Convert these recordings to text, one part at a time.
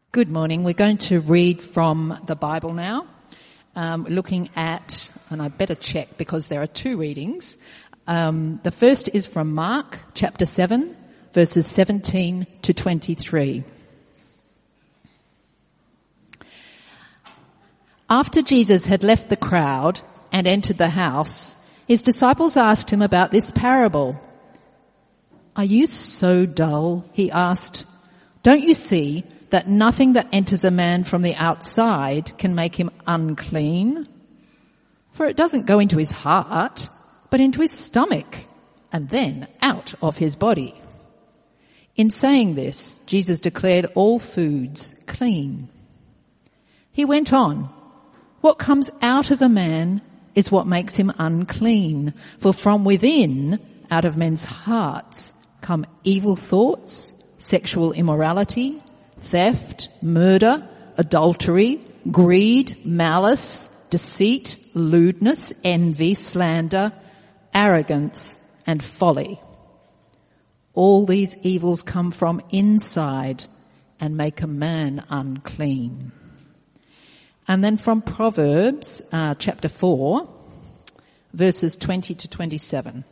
Good morning. We're going to read from the Bible now. Looking at, and I better check because there are two readings. The first is from Mark chapter 7, verses 17 to 23. After Jesus had left the crowd and entered the house, his disciples asked him about this parable. "Are you so dull?" he asked. "Don't you see that nothing that enters a man from the outside can make him unclean? For it doesn't go into his heart, but into his stomach, and then out of his body." In saying this, Jesus declared all foods clean. He went on, "What comes out of a man is what makes him unclean. For from within, out of men's hearts, come evil thoughts, sexual immorality, theft, murder, adultery, greed, malice, deceit, lewdness, envy, slander, arrogance, and folly. All these evils come from inside and make a man unclean." And then from Proverbs chapter 4, verses 20 to 27.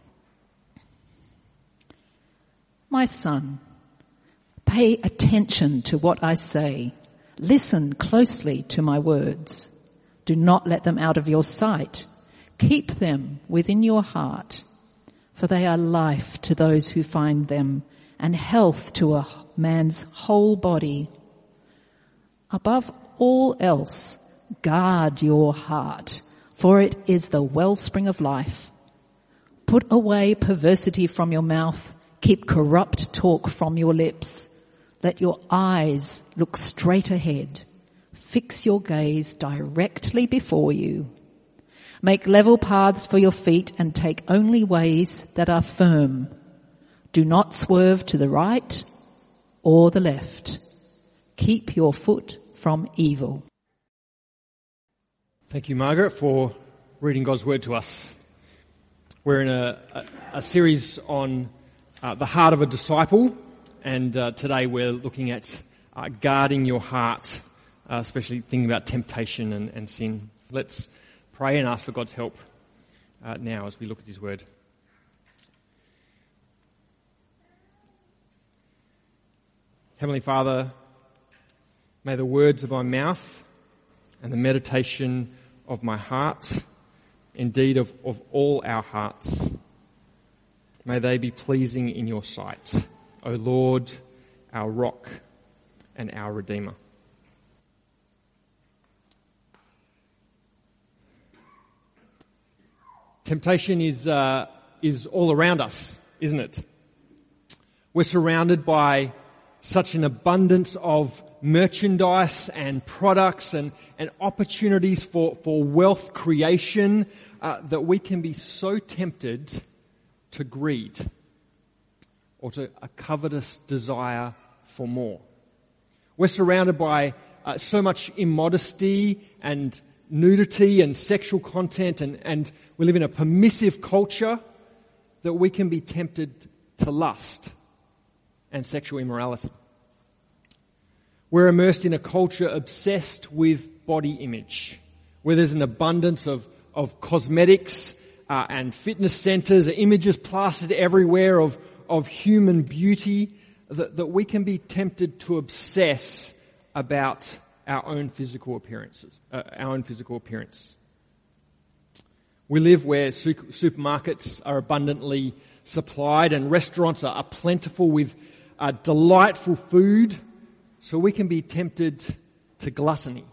"My son, pay attention to what I say. Listen closely to my words. Do not let them out of your sight. Keep them within your heart, for they are life to those who find them and health to a man's whole body. Above all else, guard your heart, for it is the wellspring of life. Put away perversity from your mouth. Keep corrupt talk from your lips. Let your eyes look straight ahead. Fix your gaze directly before you. Make level paths for your feet and take only ways that are firm. Do not swerve to the right or the left. Keep your foot from evil." Thank you, Margaret, for reading God's Word to us. We're in a series on the heart of a disciple. And today we're looking at guarding your heart, especially thinking about temptation and sin. Let's pray and ask for God's help now as we look at His Word. Heavenly Father, may the words of my mouth and the meditation of my heart, indeed of all our hearts, may they be pleasing in your sight, O Lord, our rock and our Redeemer. Temptation is all around us, isn't it? We're surrounded by such an abundance of merchandise and products and opportunities for wealth creation that we can be so tempted to greed, or to a covetous desire for more. We're surrounded by so much immodesty and nudity and sexual content, and we live in a permissive culture that we can be tempted to lust and sexual immorality. We're immersed in a culture obsessed with body image, where there's an abundance of cosmetics and fitness centers, images plastered everywhere of human beauty, that we can be tempted to obsess about our own physical appearance. We live where supermarkets are abundantly supplied and restaurants are plentiful with delightful food, so we can be tempted to gluttony.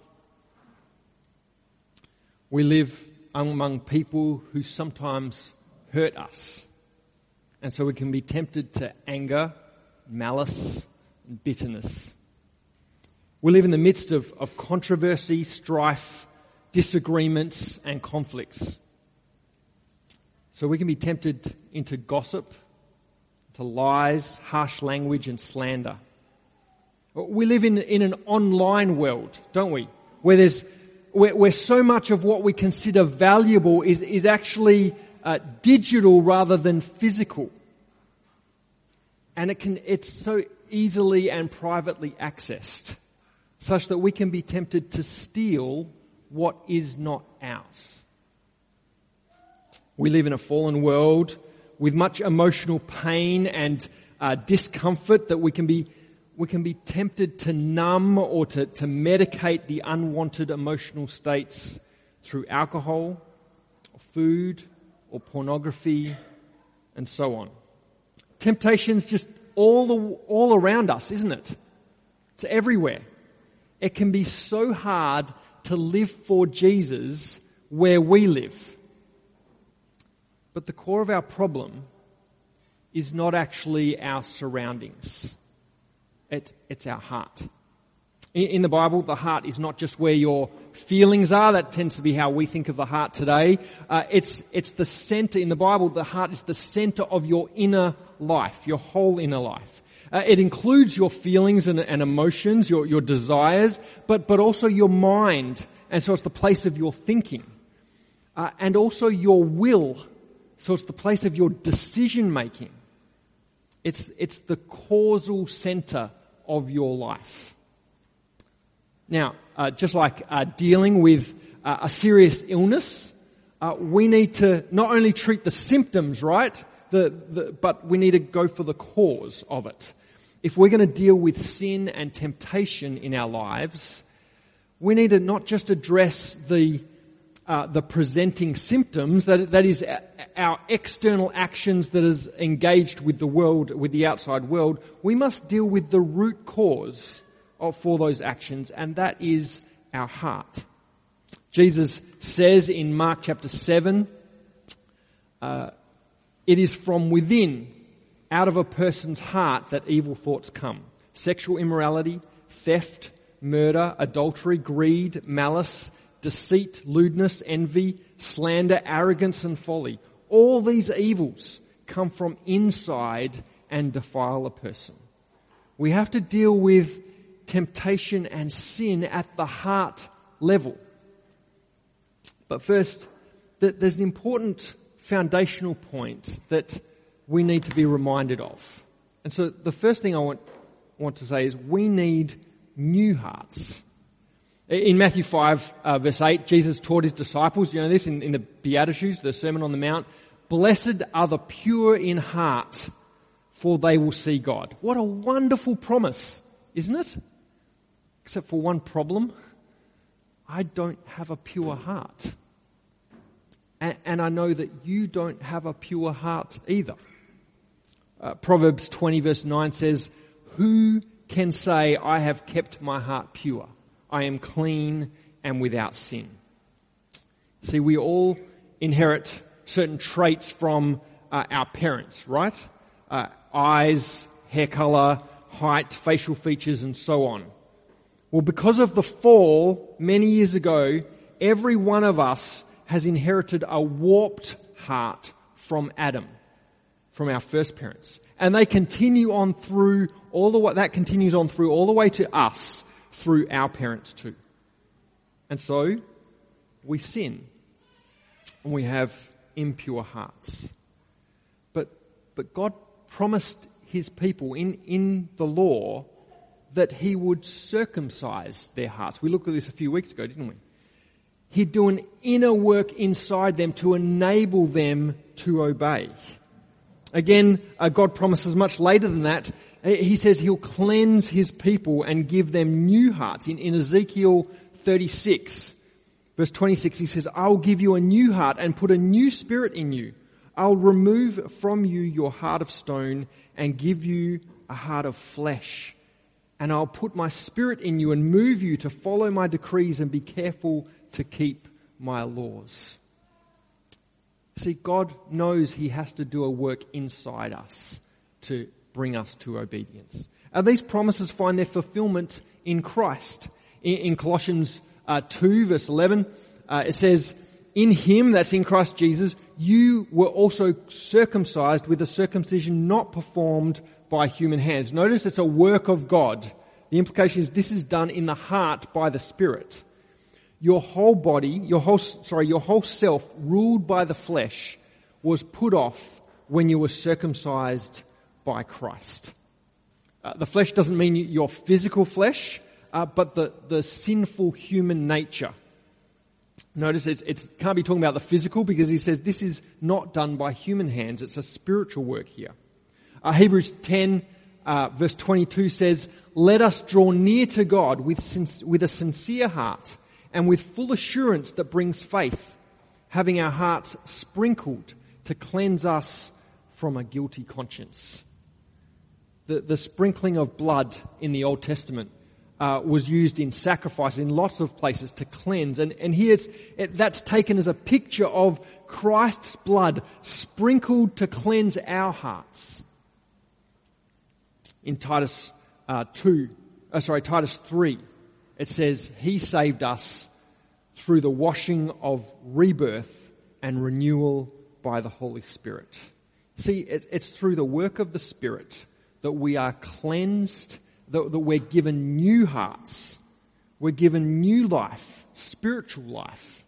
We live among people who sometimes hurt us, and so we can be tempted to anger, malice, and bitterness. We live in the midst of controversy, strife, disagreements, and conflicts. So we can be tempted into gossip, to lies, harsh language, and slander. We live in an online world, don't we? Where so much of what we consider valuable is actually digital rather than physical. And it's so easily and privately accessed. such that we can be tempted to steal what is not ours. We live in a fallen world with much emotional pain and discomfort that we can be tempted to numb or to medicate the unwanted emotional states through alcohol, or food, or pornography, and so on. Temptation's just all around us, isn't it? It's everywhere. It can be so hard to live for Jesus where we live. But the core of our problem is not actually our surroundings. It's our heart. In the Bible, the heart is not just where your feelings are. That tends to be how we think of the heart today. It's the center. In the Bible, the heart is the center of your inner life, your whole inner life. It includes your feelings and emotions, your desires, but also your mind. And so it's the place of your thinking. And also your will. So it's the place of your decision making. It's the causal center of your life. Now, just like dealing with a serious illness, we need to not only treat the symptoms, right? But we need to go for the cause of it. If we're going to deal with sin and temptation in our lives, we need to not just address the presenting symptoms, that is our external actions that is engaged with the world, with the outside world. We must deal with the root cause for those actions, and that is our heart. Jesus says in Mark chapter 7, it is from within, out of a person's heart, that evil thoughts come. Sexual immorality, theft, murder, adultery, greed, malice, deceit, lewdness, envy, slander, arrogance, and folly. All these evils come from inside and defile a person. We have to deal with temptation and sin at the heart level. But first, there's an important foundational point that we need to be reminded of. And so the first thing I want to say is we need new hearts. In Matthew 5, verse 8, Jesus taught his disciples, you know this, in the Beatitudes, the Sermon on the Mount, "Blessed are the pure in heart, for they will see God." What a wonderful promise, isn't it? Except for one problem. I don't have a pure heart. And I know that you don't have a pure heart either. Proverbs 20 verse 9 says, "Who can say, I have kept my heart pure? I am clean and without sin." See, we all inherit certain traits from our parents, right? Eyes, hair color, height, facial features, and so on. Well, because of the fall many years ago, every one of us has inherited a warped heart from Adam, from our first parents. And they continue on through all the way to us through our parents too. And so we sin and we have impure hearts. But God promised his people in the law that he would circumcise their hearts. We looked at this a few weeks ago, didn't we? He'd do an inner work inside them to enable them to obey. Again, God promises much later than that. He says he'll cleanse his people and give them new hearts. In Ezekiel 36, verse 26, he says, "I'll give you a new heart and put a new spirit in you. I'll remove from you your heart of stone and give you a heart of flesh. And I'll put my spirit in you and move you to follow my decrees and be careful to keep my laws." See, God knows he has to do a work inside us to bring us to obedience. And these promises find their fulfillment in Christ. In Colossians 2 verse 11, it says, "In him," that's in Christ Jesus, "you were also circumcised with a circumcision not performed by human hands." Notice it's a work of God. The implication is this is done in the heart by the Spirit. Your whole body, your whole self, ruled by the flesh, was put off when you were circumcised by Christ. The flesh doesn't mean your physical flesh. but the sinful human nature. Notice it can't be talking about the physical, because he says this is not done by human hands. It's a spiritual work here. Hebrews 10 verse 22 says, "Let us draw near to God with a sincere heart and with full assurance that brings faith, having our hearts sprinkled to cleanse us from a guilty conscience." The sprinkling of blood in the Old Testament was used in sacrifice in lots of places to cleanse. And here that's taken as a picture of Christ's blood sprinkled to cleanse our hearts. In Titus 3, it says, "He saved us through the washing of rebirth and renewal by the Holy Spirit." See, it's through the work of the Spirit that we are cleansed, that we're given new hearts. We're given new life, spiritual life,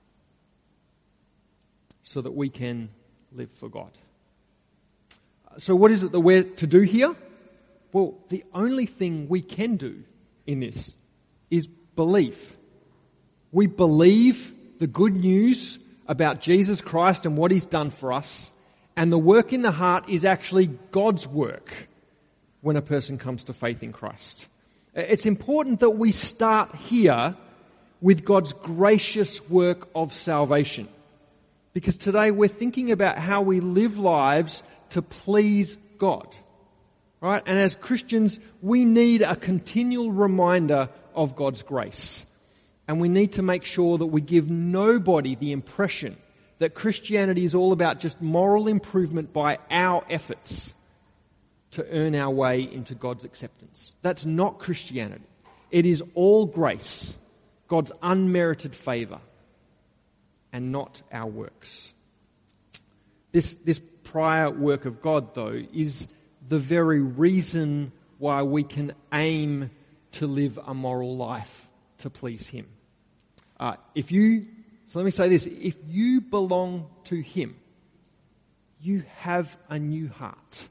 so that we can live for God. So what is it that we're to do here? Well, the only thing we can do in this is believe. We believe the good news about Jesus Christ and what He's done for us, and the work in the heart is actually God's work when a person comes to faith in Christ. It's important that we start here with God's gracious work of salvation, because today we're thinking about how we live lives to please God. Right? And as Christians, we need a continual reminder of God's grace. And we need to make sure that we give nobody the impression that Christianity is all about just moral improvement by our efforts to earn our way into God's acceptance. That's not Christianity. It is all grace, God's unmerited favor, and not our works. This prior work of God, though, is the very reason why we can aim to live a moral life to please Him. So let me say this, if you belong to Him, you have a new heart.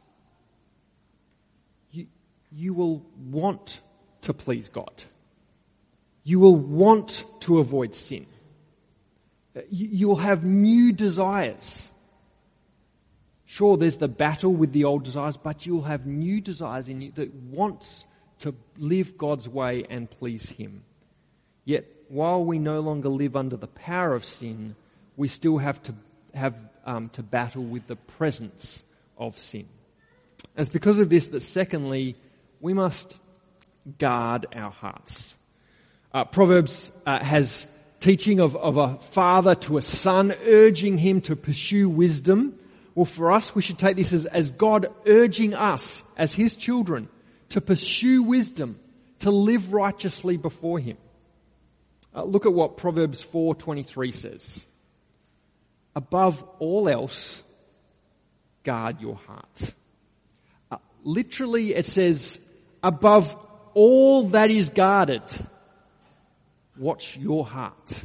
You will want to please God. You will want to avoid sin. You will have new desires. Sure, there's the battle with the old desires, but you'll have new desires in you that wants to live God's way and please Him. Yet, while we no longer live under the power of sin, we still have to battle with the presence of sin. And it's because of this that, secondly, we must guard our hearts. Proverbs has teaching of a father to a son, urging him to pursue wisdom. Well, for us, we should take this as God urging us as His children to pursue wisdom, to live righteously before Him. Look at what Proverbs 4:23 says. "Above all else, guard your heart." Literally, it says, above all that is guarded, watch your heart.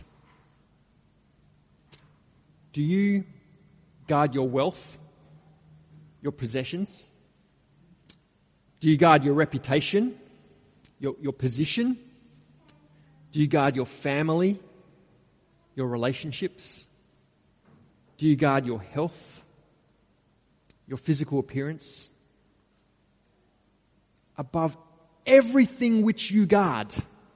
Do you guard your wealth, your possessions? Do you guard your reputation, your position? Do you guard your family, your relationships? Do you guard your health, your physical appearance? Above everything which you guard,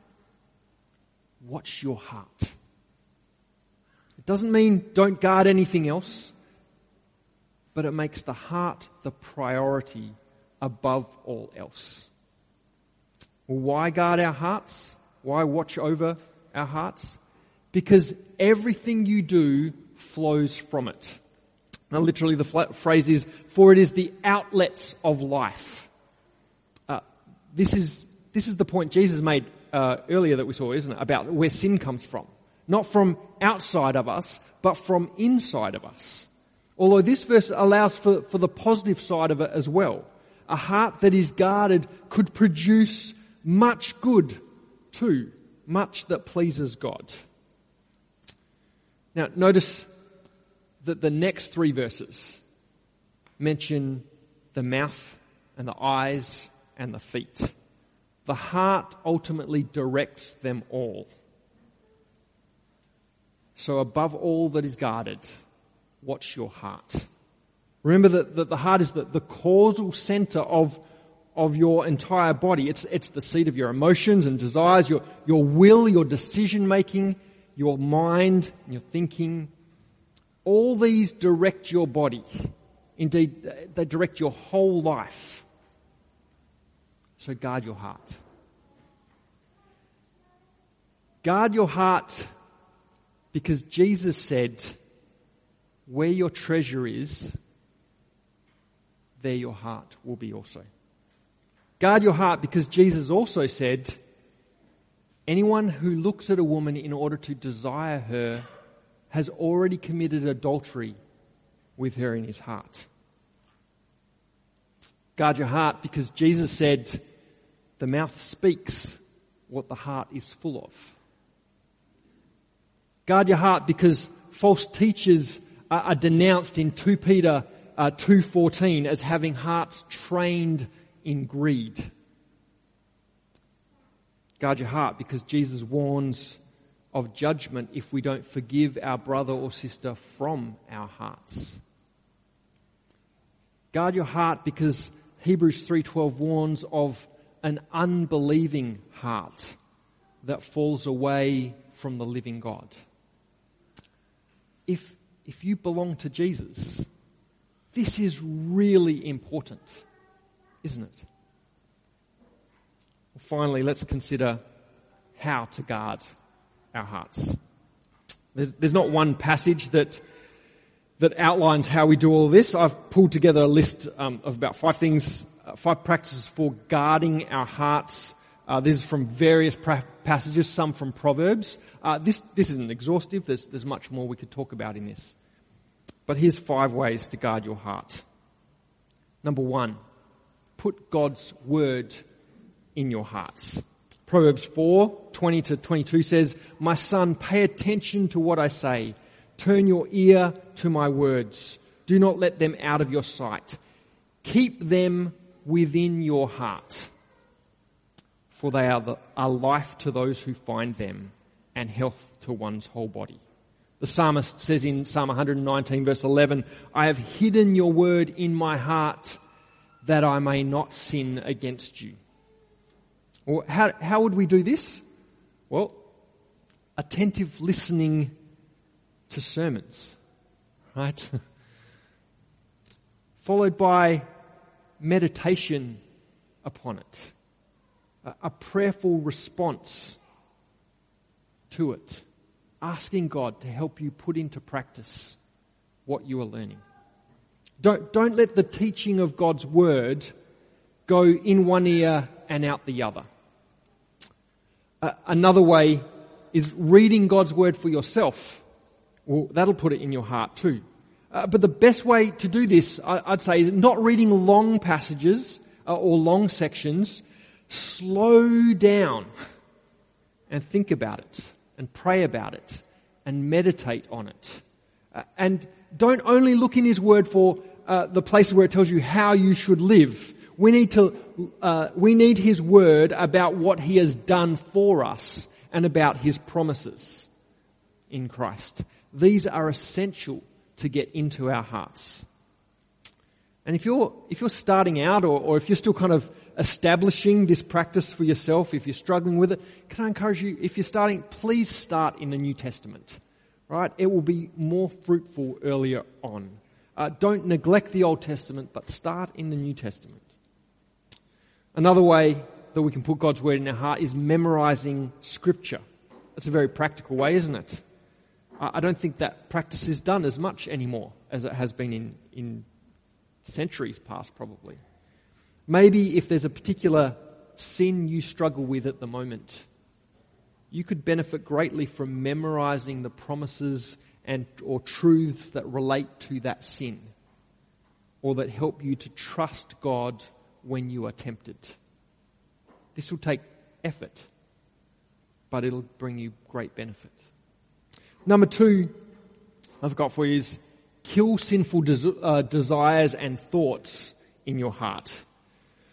watch your heart. It doesn't mean don't guard anything else, but it makes the heart the priority above all else. Well, why guard our hearts? Why watch over our hearts? Because everything you do flows from it. Now, literally the phrase is, "For it is the outlets of life." This is the point Jesus made earlier that we saw, isn't it? About where sin comes from. Not from outside of us, but from inside of us. Although this verse allows for the positive side of it as well. A heart that is guarded could produce much good too, much that pleases God. Now, notice that the next 3 verses mention the mouth and the eyes and the feet. the heart ultimately directs them all. So above all that is guarded, watch your heart. Remember that the heart is the causal center of your entire body. It's the seat of your emotions and desires, your will, your decision making, your mind, your thinking. All these direct your body. Indeed, they direct your whole life. So guard your heart. Guard your heart because Jesus said, where your treasure is, there your heart will be also. Guard your heart because Jesus also said, anyone who looks at a woman in order to desire her has already committed adultery with her in his heart. Guard your heart because Jesus said, the mouth speaks what the heart is full of. Guard your heart because false teachers are denounced in 2 Peter 2:14 as having hearts trained in greed. Guard your heart because Jesus warns of judgment if we don't forgive our brother or sister from our hearts. Guard your heart because Hebrews 3:12 warns of an unbelieving heart that falls away from the living God. If you belong to Jesus, this is really important, isn't it? Well, finally, let's consider how to guard our hearts. There's not one passage that outlines how we do all of this. I've pulled together a list of about 5 things, 5 practices for guarding our hearts. This is from various passages, some from Proverbs. This isn't exhaustive. There's much more we could talk about in this. But here's 5 ways to guard your heart. Number 1, put God's word in your hearts. Proverbs 4:20-22 says, my son, pay attention to what I say. Turn your ear to my words. Do not let them out of your sight. Keep them within your heart. For they are life to those who find them and health to one's whole body. The psalmist says in Psalm 119 verse 11, I have hidden your word in my heart that I may not sin against you. Well, how would we do this? Well, attentive listening to sermons, right? Followed by meditation upon it. A prayerful response to it. Asking God to help you put into practice what you are learning. Don't let the teaching of God's word go in one ear and out the other. Another way is reading God's word for yourself. Well, that'll put it in your heart too. But the best way to do this, I'd say, is not reading long passages or long sections. Slow down and think about it and pray about it and meditate on it. And don't only look in his word for the places where it tells you how you should live. We need his word about what he has done for us and about his promises in Christ. These are essential to get into our hearts. And if you're starting out or if you're still kind of establishing this practice for yourself, if you're struggling with it, can I encourage you, if you're starting, please start in the New Testament, right? It will be more fruitful earlier on. Don't neglect the Old Testament, but start in the New Testament. Another way that we can put God's word in our heart is memorizing Scripture. That's a very practical way, isn't it? I don't think that practice is done as much anymore as it has been in centuries past, probably. Maybe if there's a particular sin you struggle with at the moment, you could benefit greatly from memorizing the promises or truths that relate to that sin, or that help you to trust God when you are tempted. This will take effort, but it'll bring you great benefit. Number 2 I've got for you is kill sinful desires and thoughts in your heart.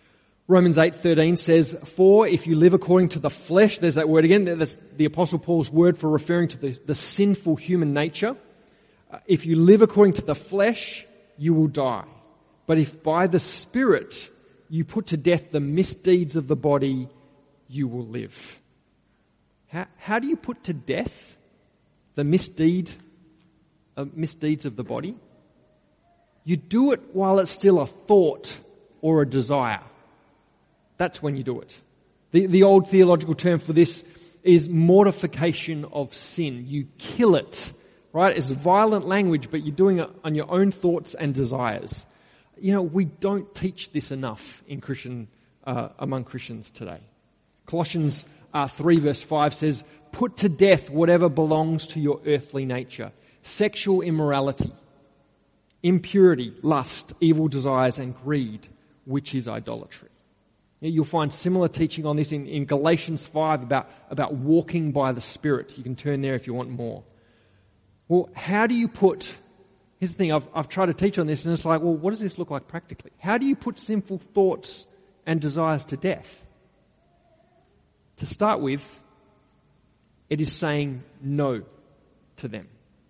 Romans 8:13 says, "For if you live according to the flesh," there's that word again, that's the Apostle Paul's word for referring to the sinful human nature. "If you live according to the flesh, you will die. But if by the Spirit you put to death the misdeeds of the body, you will live." How do you put to death the misdeeds of the body? You do it while it's still a thought or a desire. That's when you do it. The old theological term for this is mortification of sin. You kill it, right? It's violent language, but you're doing it on your own thoughts and desires. You know, we don't teach this enough in among Christians today. Colossians 3 verse 5 says, "Put to death whatever belongs to your earthly nature: sexual immorality, impurity, lust, evil desires, and greed, which is idolatry." You'll find similar teaching on this in Galatians 5 about walking by the Spirit. You can turn there if you want more. Well, how do you put... Here's the thing, I've tried to teach on this, and it's like, well, what does this look like practically? How do you put sinful thoughts and desires to death? To start with, it is saying no to them.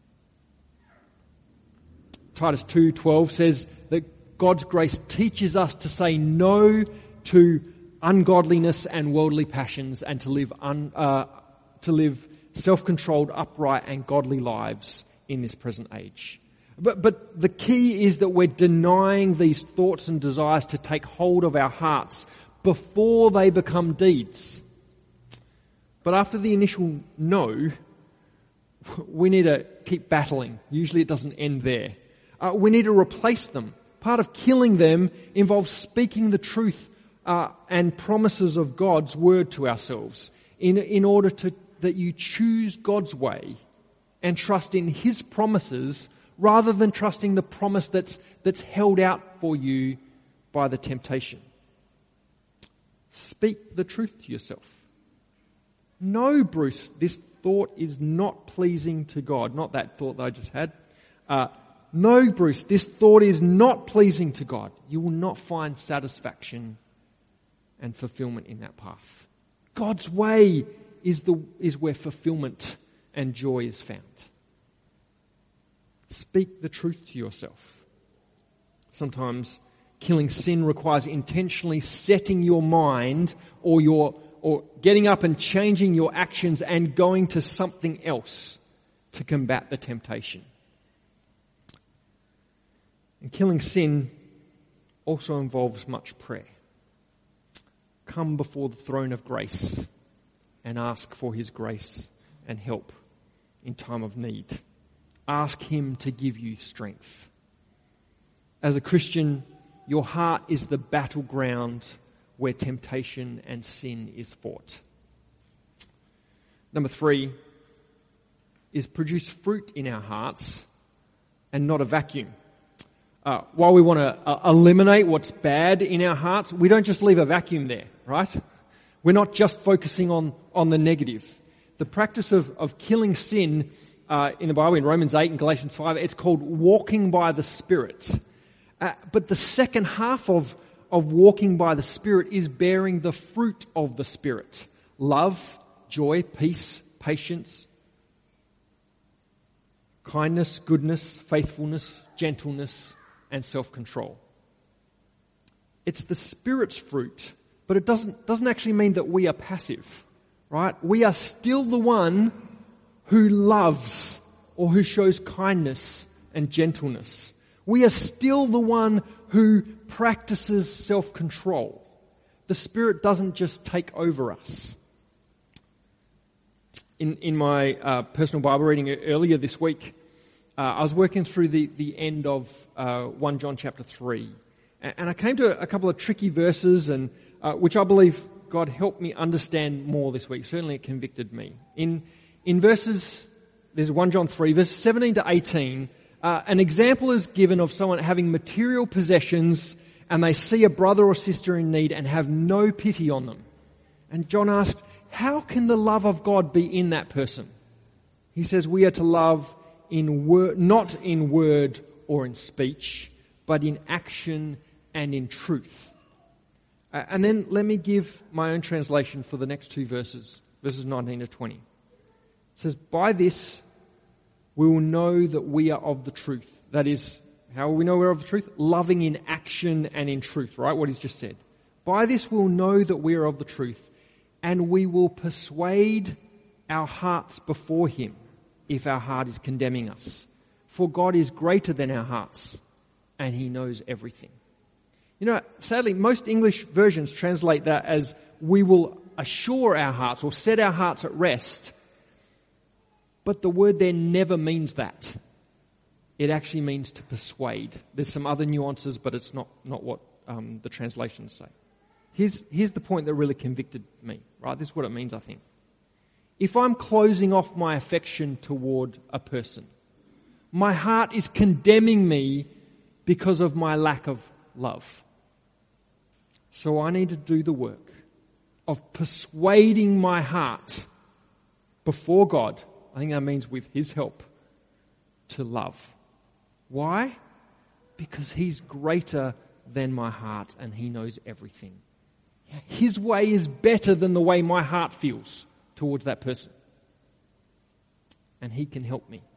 Titus 2:12 says that God's grace teaches us to say no to ungodliness and worldly passions, and to live self-controlled, upright, and godly lives in this present age. But the key is that we're denying these thoughts and desires to take hold of our hearts before they become deeds. But after the initial no, we need to keep battling. Usually it doesn't end there. We need to replace them. Part of killing them involves speaking the truth and promises of God's word to ourselves in order that you choose God's way and trust in His promises rather than trusting the promise that's held out for you by the temptation. Speak the truth to yourself. No, Bruce, this thought is not pleasing to God. Not that thought that I just had. No, Bruce, this thought is not pleasing to God. You will not find satisfaction and fulfillment in that path. God's way is where fulfillment and joy is found. Speak the truth to yourself. Sometimes killing sin requires intentionally setting your mind or getting up and changing your actions and going to something else to combat the temptation. And killing sin also involves much prayer. Come before the throne of grace and ask for His grace and help in time of need. Ask Him to give you strength. As a Christian, your heart is the battleground where temptation and sin is fought. Number 3 is produce fruit in our hearts and not a vacuum. While we want to eliminate what's bad in our hearts, we don't just leave a vacuum there, right? We're not just focusing on the negative. The practice of killing sin in the Bible, in Romans 8 and Galatians 5, it's called walking by the Spirit. But the second half of walking by the Spirit is bearing the fruit of the Spirit. Love, joy, peace, patience, kindness, goodness, faithfulness, gentleness, and self-control. It's the Spirit's fruit, but it doesn't actually mean that we are passive, right? We are still the one who loves or who shows kindness and gentleness. We are still the one who practices self-control. The Spirit doesn't just take over us. In my personal Bible reading earlier this week, I was working through the end of 1 John chapter 3. And I came to a couple of tricky verses, and which I believe God helped me understand more this week. Certainly it convicted me. In verses, there's 1 John 3, verses 17 to 18, an example is given of someone having material possessions and they see a brother or sister in need and have no pity on them. And John asked, how can the love of God be in that person? He says we are to love not in word or in speech, but in action and in truth. And then let me give my own translation for the next two verses 19 to 20. It says, by this we will know that we are of the truth. That is, how will we know we're of the truth? Loving in action and in truth, right? What he's just said. By this we'll know that we are of the truth, and we will persuade our hearts before him if our heart is condemning us. For God is greater than our hearts, and he knows everything. You know, sadly, most English versions translate that as we will assure our hearts or set our hearts at rest. But the word there never means that. It actually means to persuade. There's some other nuances, but it's not what the translations say. Here's the point that really convicted me, right? This is what it means, I think. If I'm closing off my affection toward a person, my heart is condemning me because of my lack of love. So I need to do the work of persuading my heart before God. I think that means with his help to love. Why? Because he's greater than my heart and he knows everything. His way is better than the way my heart feels towards that person. And he can help me.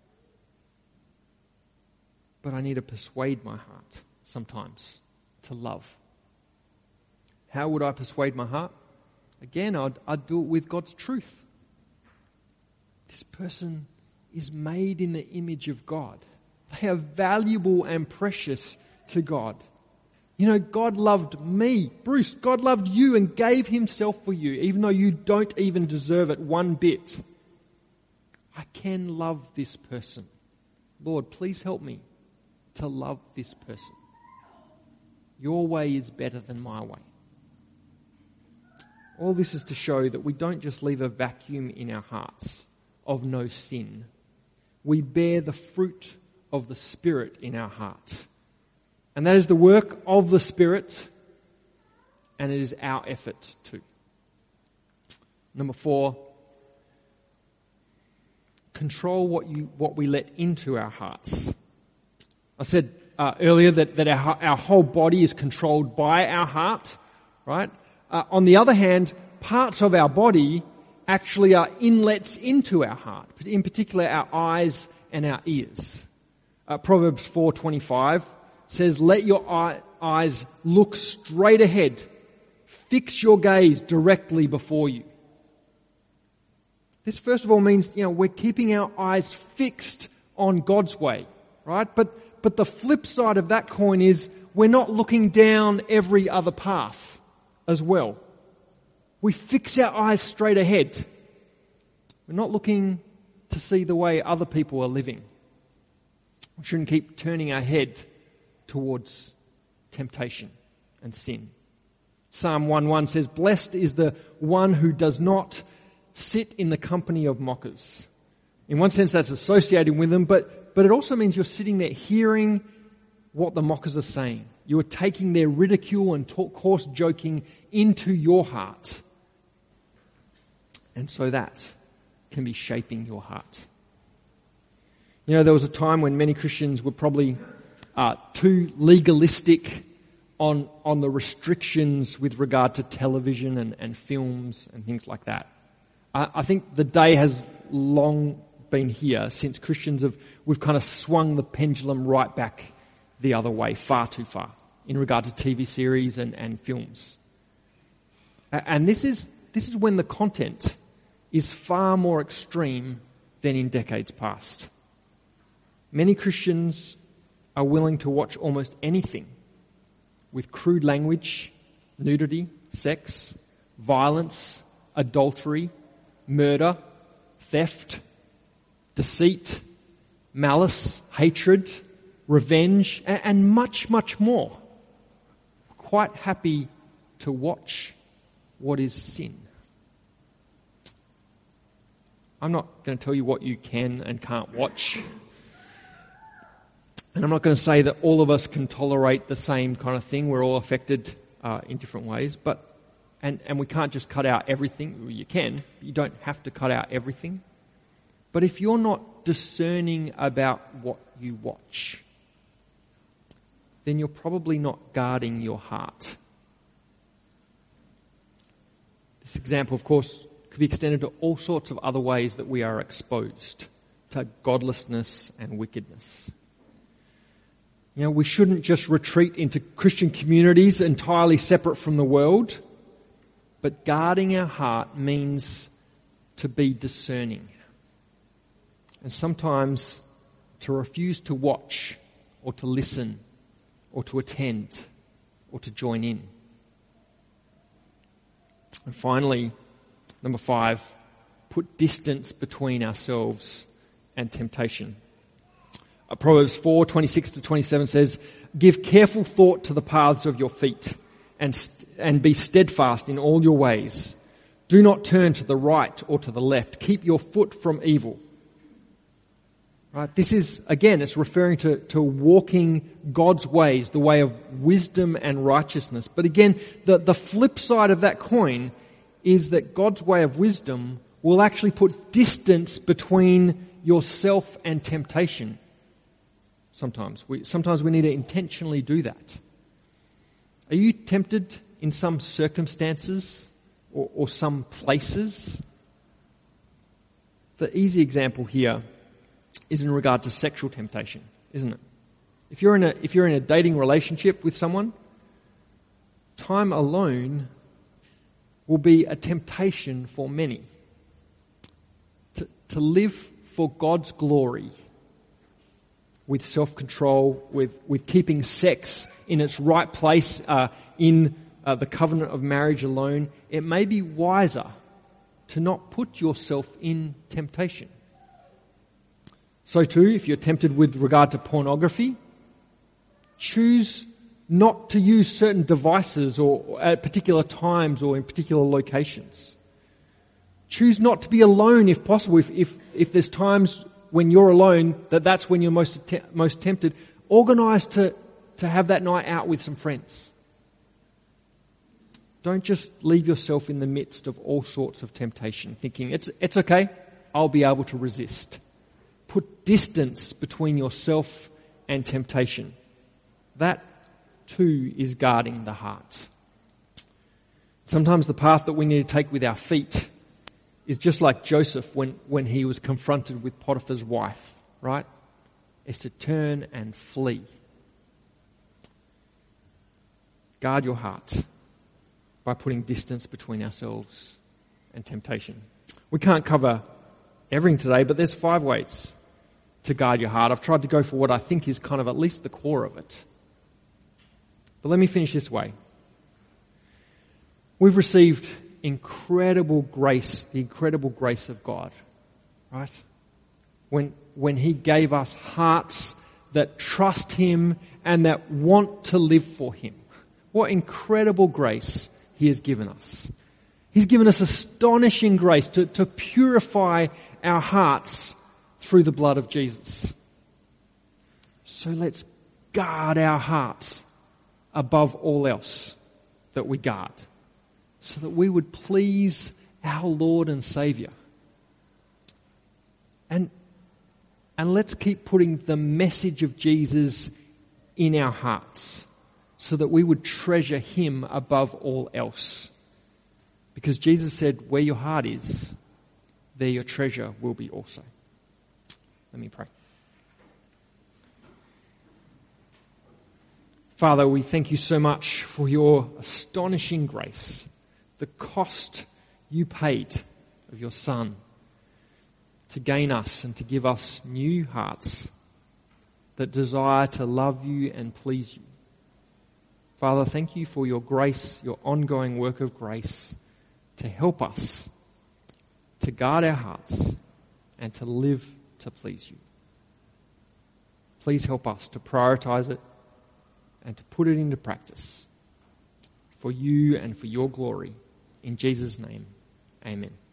But I need to persuade my heart sometimes to love. How would I persuade my heart? Again, I'd do it with God's truth. This person is made in the image of God. They are valuable and precious to God. You know, God loved me, Bruce, God loved you and gave himself for you, even though you don't even deserve it one bit. I can love this person. Lord, please help me to love this person. Your way is better than my way. All this is to show that we don't just leave a vacuum in our hearts of no sin. We bear the fruit of the Spirit in our heart. And that is the work of the Spirit, and it is our effort too. Number 4, control what we let into our hearts. I said earlier that our whole body is controlled by our heart, right? On the other hand, parts of our body actually are inlets into our heart, in particular our eyes and our ears. Proverbs 4:25 says, let your eyes look straight ahead. Fix your gaze directly before you. This first of all means, we're keeping our eyes fixed on God's way, right? But the flip side of that coin is we're not looking down every other path as well. We fix our eyes straight ahead. We're not looking to see the way other people are living. We shouldn't keep turning our head towards temptation and sin. Psalm 1:1 says, blessed is the one who does not sit in the company of mockers. In one sense that's associated with them, but it also means you're sitting there hearing what the mockers are saying. You are taking their ridicule and coarse joking into your heart. And so that can be shaping your heart. There was a time when many Christians were probably too legalistic on the restrictions with regard to television and films and things like that. I think the day has long been here since we've kind of swung the pendulum right back the other way, far too far, in regard to TV series and films. And this is when the content is far more extreme than in decades past. Many Christians are willing to watch almost anything with crude language, nudity, sex, violence, adultery, murder, theft, deceit, malice, hatred, revenge, and much, much more. Quite happy to watch what is sin. I'm not going to tell you what you can and can't watch. And I'm not going to say that all of us can tolerate the same kind of thing. We're all affected in different ways. And we can't just cut out everything. Well, you can. You don't have to cut out everything. But if you're not discerning about what you watch, then you're probably not guarding your heart. This example, of course, could be extended to all sorts of other ways that we are exposed to godlessness and wickedness. You know, we shouldn't just retreat into Christian communities entirely separate from the world, but guarding our heart means to be discerning. And sometimes to refuse to watch or to listen or to attend or to join in. And finally, number 5, put distance between ourselves and temptation. Proverbs 4:26-27 says, "Give careful thought to the paths of your feet and be steadfast in all your ways. Do not turn to the right or to the left. Keep your foot from evil." Right? This is, again, it's referring to walking God's ways, the way of wisdom and righteousness. But again, the flip side of that coin is that God's way of wisdom will actually put distance between yourself and temptation. Sometimes we need to intentionally do that. Are you tempted in some circumstances or some places? The easy example here is in regard to sexual temptation, isn't it? If you're in a dating relationship with someone, time alone will be a temptation for many. To live for God's glory with self-control, with keeping sex in its right place in the covenant of marriage alone, it may be wiser to not put yourself in temptation. So too, if you're tempted with regard to pornography, choose not to use certain devices or at particular times or in particular locations. Choose not to be alone if possible. If there's times when you're alone, that's when you're most tempted. Organise to have that night out with some friends. Don't just leave yourself in the midst of all sorts of temptation, thinking it's okay, I'll be able to resist. Put distance between yourself and temptation. That too is guarding the heart. Sometimes the path that we need to take with our feet is just like Joseph when he was confronted with Potiphar's wife, right? Is to turn and flee. Guard your heart by putting distance between ourselves and temptation. We can't cover everything today, but there's 5 ways to guard your heart. I've tried to go for what I think is kind of at least the core of it. But let me finish this way. We've received incredible grace, the incredible grace of God, right? When He gave us hearts that trust Him and that want to live for Him. What incredible grace He has given us. He's given us astonishing grace to purify our hearts through the blood of Jesus. So let's guard our hearts above all else that we guard, so that we would please our Lord and Saviour. And let's keep putting the message of Jesus in our hearts, so that we would treasure Him above all else. Because Jesus said, where your heart is, there your treasure will be also. Let me pray. Father, we thank you so much for your astonishing grace, the cost you paid of your Son to gain us and to give us new hearts that desire to love you and please you. Father, thank you for your grace, your ongoing work of grace to help us to guard our hearts and to live to please you. Please help us to prioritize it and to put it into practice for you and for your glory. In Jesus' name, amen.